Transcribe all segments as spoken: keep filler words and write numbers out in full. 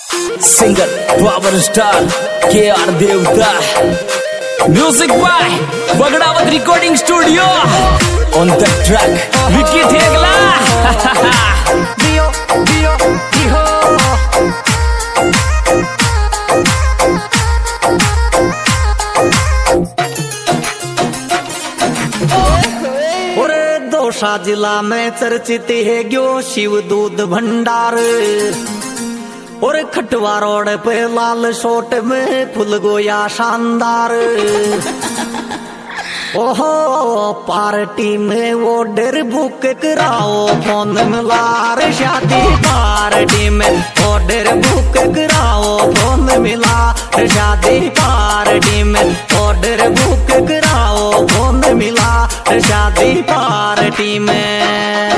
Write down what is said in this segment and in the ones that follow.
Singer power star के आर देवता, music by Bagdawat recording studio, on the track Vicky Thegla. दियो दियो दियो और दोसा जिला में चर्चित है ग्यो शिव दूध भंडार। और खटवा रोड पे लाल शोट में फुल गोया शानदार। ओहो पार्टी में वो डर बुक कराओ फोन मिला रे, शादी पार्टी में वो डर बुक कराओ फोन मिला रे, शादी पार्टी में वो डर बुक कराओ फोन मिला रे, शादी पार्टी में।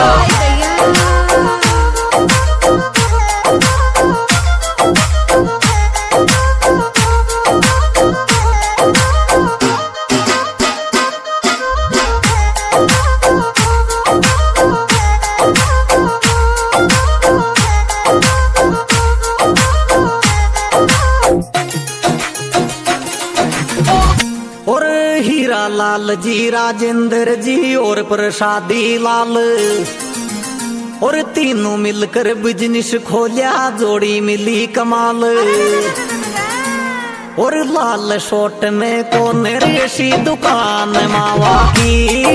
और हीरा लाल जी, राजेंद्र जी और प्रसादी लाल, और तीनों मिलकर बिजनेस खोलिया, जोड़ी मिली कमाल। और लाल शोट में कौन रेशी दुकान मावा की।